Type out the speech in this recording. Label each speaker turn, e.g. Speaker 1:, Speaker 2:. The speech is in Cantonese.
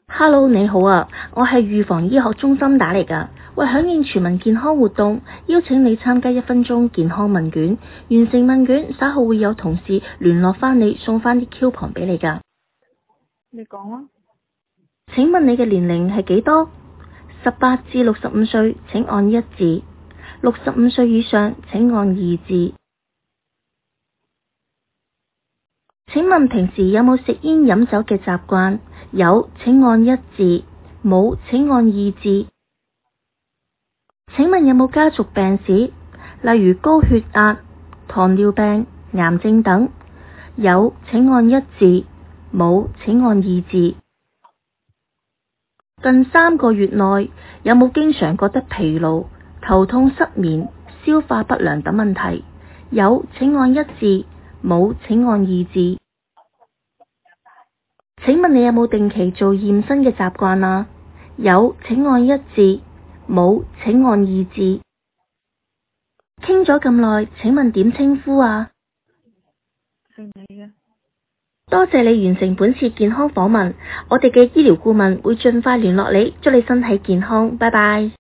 Speaker 1: Hello，你好啊，我係預防醫學中心打嚟㗎，為響應全民健康活動，邀請你參加1分鐘健康問卷，完成問卷稍後會有同事聯絡返你，送返啲 coupon 俾你㗎。
Speaker 2: 你講啊。
Speaker 1: 請問你嘅年齡係幾多？18至65歲請按1字，65歲以上請按2字。請問平時有冇食煙飲酒嘅習慣？有請按1字，冇請按2字。請問有冇家族病史，例如高血壓、糖尿病、癌症等？有請按1字，冇請按2字。近3個月內有冇經常覺得疲勞、頭痛、失眠、消化不良等問題？有請按1字，冇請按2字。請問你有冇定期做驗身嘅習慣啊？有請按1字，冇請按2字。傾咗咁耐，請問點稱呼啊？
Speaker 2: 姓李嘅。
Speaker 1: 多謝你完成本次健康訪問，我哋嘅醫療顧問會盡快聯絡你，祝你身體健康，拜拜。